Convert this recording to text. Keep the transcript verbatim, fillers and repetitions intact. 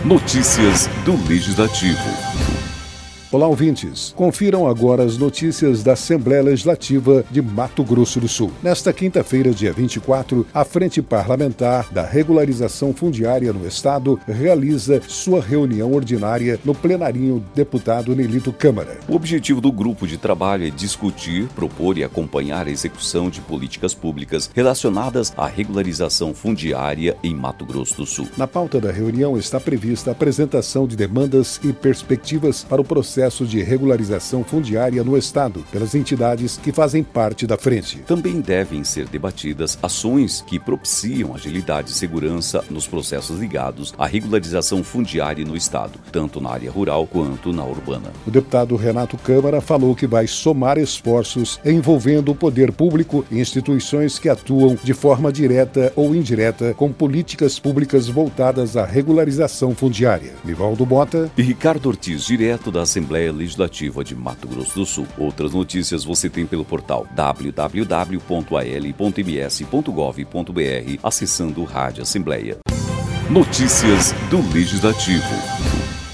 Notícias do Legislativo. Olá, ouvintes. Confiram agora as notícias da Assembleia Legislativa de Mato Grosso do Sul. Nesta quinta-feira, dia vinte e quatro, a Frente Parlamentar da Regularização Fundiária no Estado realiza sua reunião ordinária no plenarinho deputado Nelito Câmara. O objetivo do grupo de trabalho é discutir, propor e acompanhar a execução de políticas públicas relacionadas à regularização fundiária em Mato Grosso do Sul. Na pauta da reunião está prevista a apresentação de demandas e perspectivas para o processo de regularização fundiária no Estado, pelas entidades que fazem parte da frente. Também devem ser debatidas ações que propiciam agilidade e segurança nos processos ligados à regularização fundiária no Estado, tanto na área rural quanto na urbana. O deputado Renato Câmara falou que vai somar esforços envolvendo o poder público e instituições que atuam de forma direta ou indireta com políticas públicas voltadas à regularização fundiária. Nivaldo Mota e Ricardo Ortiz, direto da Assembleia Legislativa de Mato Grosso do Sul. Outras notícias você tem pelo portal w w w ponto a l ponto m s ponto gov ponto b r, acessando Rádio Assembleia. Notícias do Legislativo.